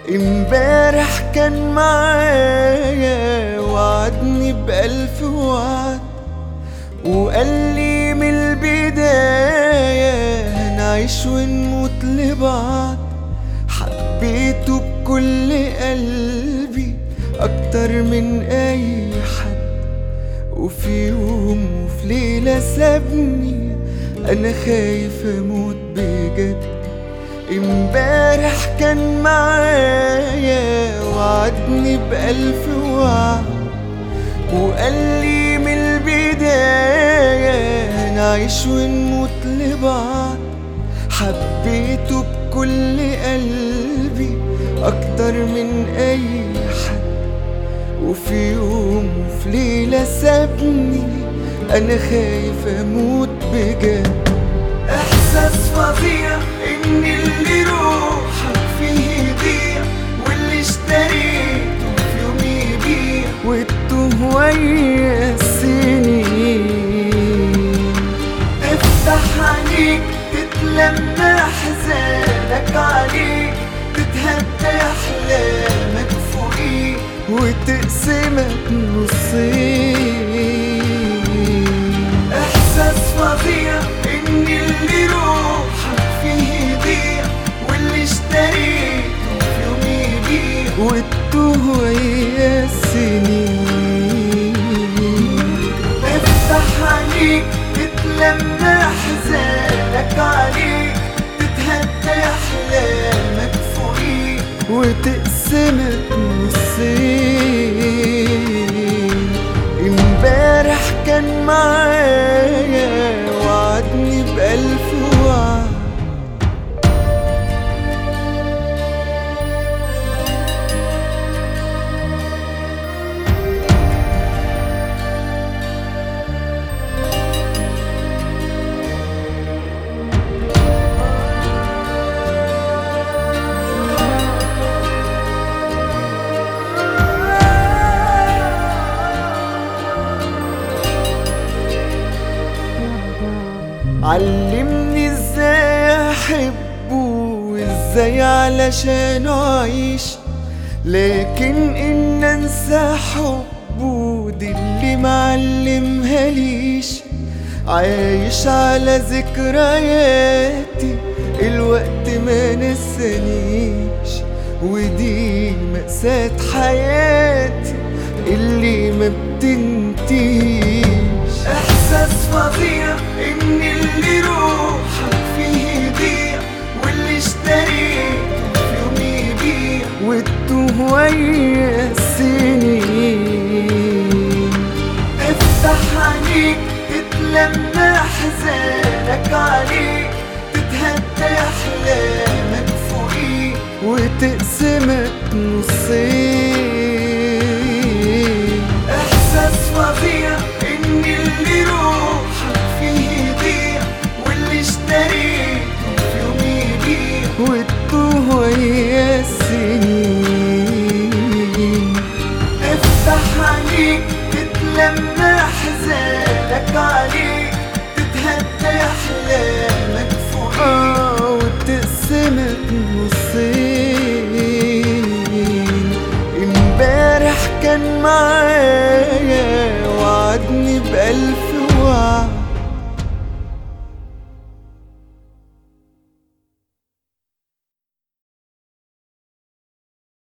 امبارح كان معايا وعدني بألف وعد، وقال لي من البداية هنعيش ونموت لبعض. حبيته بكل قلبي أكتر من أي حد، وفي يوم وفي ليلة سابني أنا خايف أموت بجد. امبارح كان معايا وعدني بألف وعد، وقال لي من البداية هنعيش ونموت لبعض. حبيته بكل قلبي أكتر من أي حد، وفي يوم وفي ليلة سابني أنا خايف أموت بجد. إحساس فظيع إن اللي روحك فيه يضيع، واللي اشتريته في يوم يبيع، وتتوه ويا السنين. تفتح عينيك تتلمى أحزانك عليك، تتهدى أحلامك فوقيك، وتقسمك نصين. إحساس فظيع إن اللي روحك فيه يضيع، واللي اشتريته في يوم يبيع، وتتوه ويا السنين. افتح عينيك تتلمى أحزانك عليك، تتهدى أحلامك فوقيك، وتقسمك نصين. امبارح كان معايا وعدني بألف وعد. علمني ازاي احبه وازاي علشان اعيش، لكن ان انسى حبه دي اللي معلمها ليش. عايش على ذكرياتي الوقت ما نسانيش، ودي مأساة حياتي اللي ما بتنتهيش. احساس فظيع ان اللي روحك فيه يضيع، واللي اشتريته في يوم يبيع، وتتوه ويا السنين. افتح عينيك تتلمى احزانك عليك، تتهدى احلامك فوقيك، وتقسمك نصين. احساس فظيع ان اللي روحك فيه يضيع، واللي اشتريته في يوم يبيع، وتتوه ويا السنين. افتح عينيك تتلمى احزانك عليك، تتهدى احلامك فوقيك، وتقسمك نصين. امبارح كان معايا